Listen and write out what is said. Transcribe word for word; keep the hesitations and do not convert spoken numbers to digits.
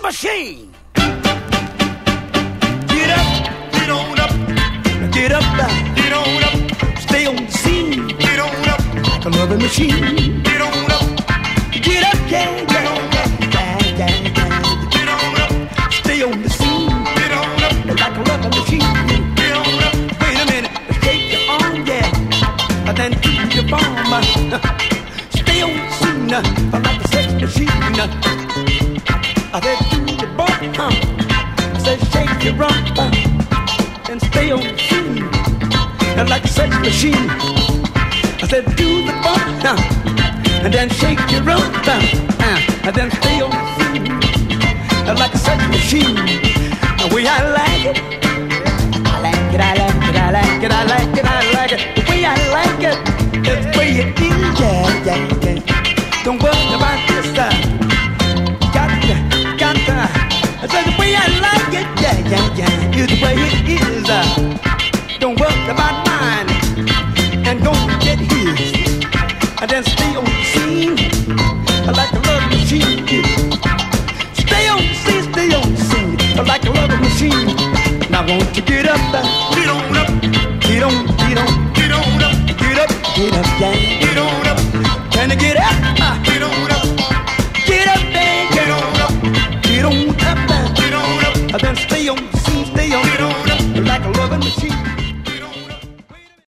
machine. Get up, get on up, get up, get on up. Stay on the scene, get on up, like a loving machine. Get on up, get up, yeah, get on up, yeah, yeah, yeah. Get on up, stay on the scene, get on up, like a loving machine. Get on up, wait a minute, shake your arm, yeah, then do your bomb. Stay on the scene, like a sex machine. I said do your bomb, huh? I said shake your rump, and stay on the scene, like a sex machine. I said do the bump, uh, and then shake your rump, uh, and then stay on the scene, like a sex machine. The way I like it, I like it, I like it, I like it, I like it, I like it. The way I like it, that's the way it is, yeah, yeah, yeah. Don't worry about this, uh, got to, got to. I said the way I like it, yeah, yeah, yeah, is the way it is. Uh, don't worry about mine, and go get his, and then stay on the scene, like a love machine. Stay on the scene, stay on the scene, like a love machine. Now won't you get up, uh, get on up, get on, get on, get on up, get up, get up, yeah.